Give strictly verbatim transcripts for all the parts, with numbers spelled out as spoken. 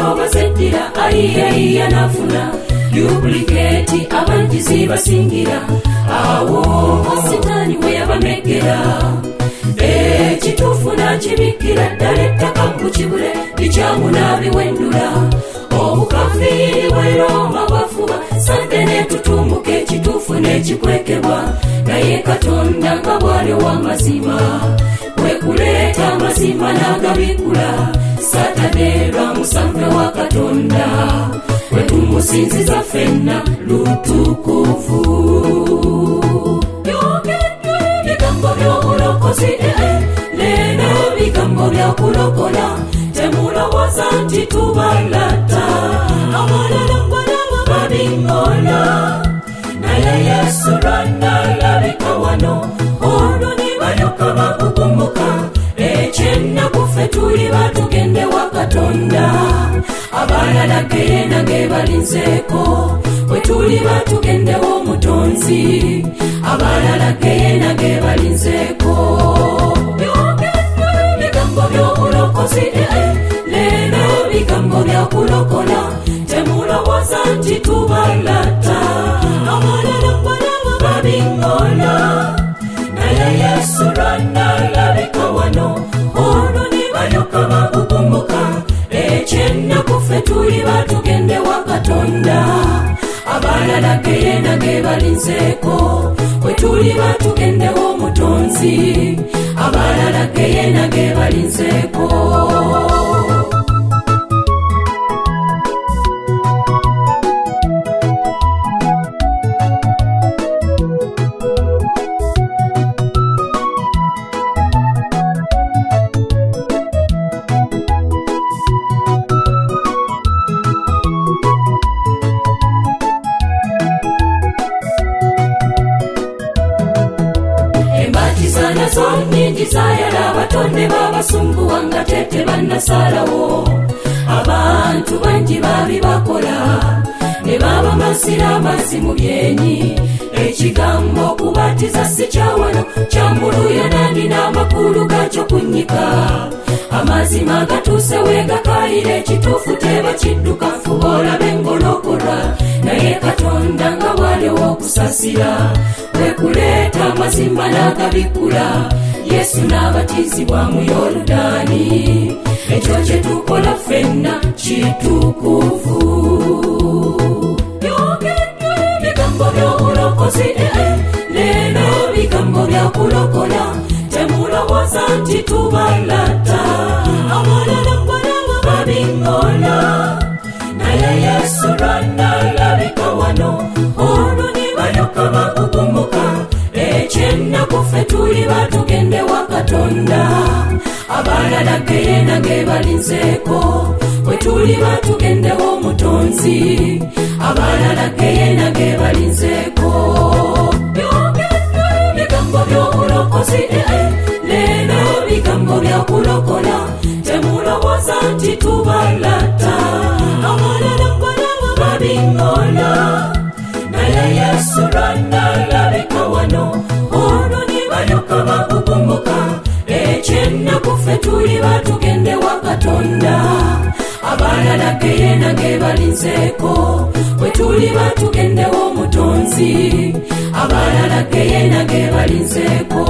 bazeddira ayiya nafuna duplicate abangizi basingira awo Sitaani we yabamegera ekituufu nakibikira ddala ettaka mukibule likyamunaabiwendula obukafiiri bweroma bwafuba sante netutumbuka ekituufu nekikwekebwa naye Katonda nga bwali ow'amazima kwekuleeta amazima n'agabikula Satade lwa musanve wa Katonda wetumusinziza ffenna lutukuvu bigambo by'obulokozi ee leero bigambo byakulokola temulowooza nti tubalata abalala balaba babingola naye Yesu lw'anaalabika wano olwo ne balyoka bakugumuka ekyennaku ffe tuli batugende wa Katonda abalala geena ge balinzeeko bwe tuli batugendewo omutonzi abalala geena ge balinzeeko bigambo by'obulokozi ee leero bigambo byakulokola temulowooza nti tubalata abalala balaba babingola naye Yesu lw'anaalabika wano olwo ne balyoka bakugumuka ekyennaku ffe tuli batugende wa Katonda abalala geena ge balinzeeko bwe tuli batugendewo omutonzi abalala geena ge balinzeeko Nnyingi abatonde babasunguwa nga tete bannasalawo abantu bangi babi bakola ne baba masira amazzi mu byenyi ekigambo okubatiza si kyawano kyambuluya nandi n'amakulu gakyo kunnyika amazima gatuuse weegakayira ekituufu teba kidduka nfuba olabe ngolokolwa naye Katonda nga bwaliwo okusasira wekuleeta amazima n'agabikula Yesu n'abatizibwa mu Yoludaani ekyo kye tukola ffenna kitukuvu bigambo by'obulokozi ee leero bigambo byakulokola temulowooza nti tubalata abalala balaba babingola naye Yesu lw'anaalabika wano olwo ne balyoka bakugumuka ekyennaku ffe tuli batugende wa Katonda abalala geena ge balinzeeko bwe tuli batugendewo omutonzi abalala geena ge balinzeeko bigambo by'obulokozi ee leero bigambo byakulokola temulowooza nti tubalata abalala balaba babingola naye Yesu lw'anaalabika wano olwo ne balyoka bakugumuka ekyennaku ffe tuli batugende wa Katonda abalala geena ge balinzeeko bwe tuli batugendewo omutonzi abalala geena ge balinzeeko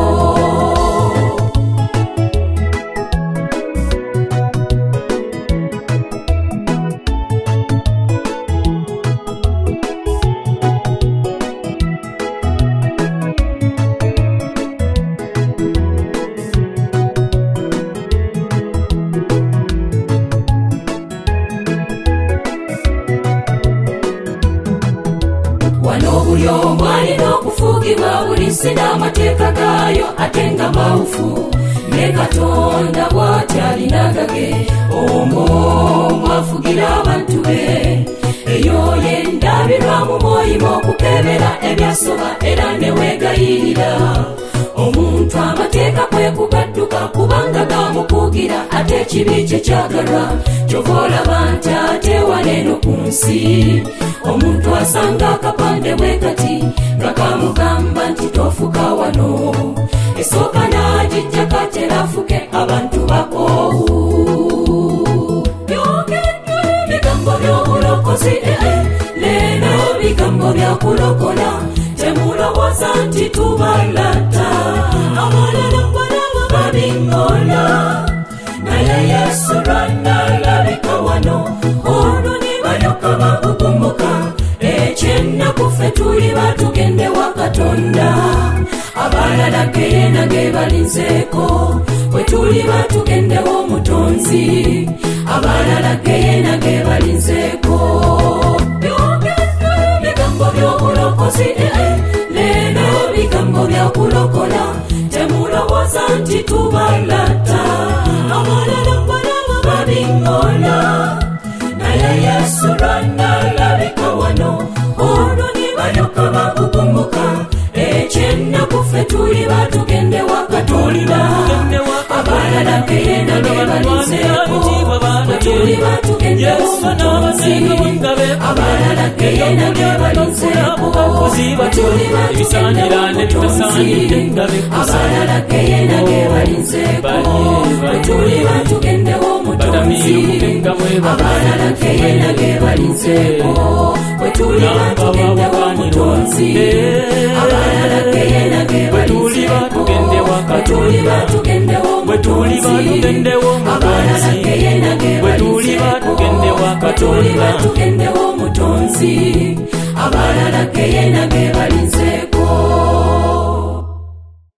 buli omu alina okufugibwa buli nsi n'amateeka gaayo ate nga mawufu ne Katonda bw'ati alina gage omwo mwafugira abantu be eyo ye ndabirwamu mwoyima okukebera ebyasoba era ne weegayirira omuntu amateeka kwe kugadduka kubanga gamukugira ate ekibi kye kyagalwa kyova olaba nti ate waleeno ku nsi omuntu asanga akapande bwe kati nga kamugamba nti tofuka wano esooka n'agijja katerafuke abantu bakoowu bulokozi ee lero bigambo byakulokola temulowooza nti tubalata abalala balaba babingola naye Yesu lw'anaalabika wano olwo ne balyoka bakugumuka ekyennaku ffe tuli batugende wa Katonda abalala geyena ge balinzeeko bwe tuli batugendewo omutonzi abalala geyena ge balinzeeko bigambo by'obulokozi ee leero bigambo byakulokola temulowooza nti tubalata abalala balaba babingola naye Yesu lw'anaalabika wano olwo ne balyoka bakugumuka ekyennaku ffe tuli batugende wa Katonda abalala geyena ge balinzeeko bwe tuli batugende omutonzi abalala geyena ge balinzeeko bwe tuli batugende omutonzi abalala geyena ge balinzeeko bwe tuli batugende omutonzi abalala geyena ge balinzeeko bwe tuli batugende omutonzi abalala geyena ge balinzeeko bwe tuli batugende omutonzi abalala geyena ge balinzeeko bwe tuli batugende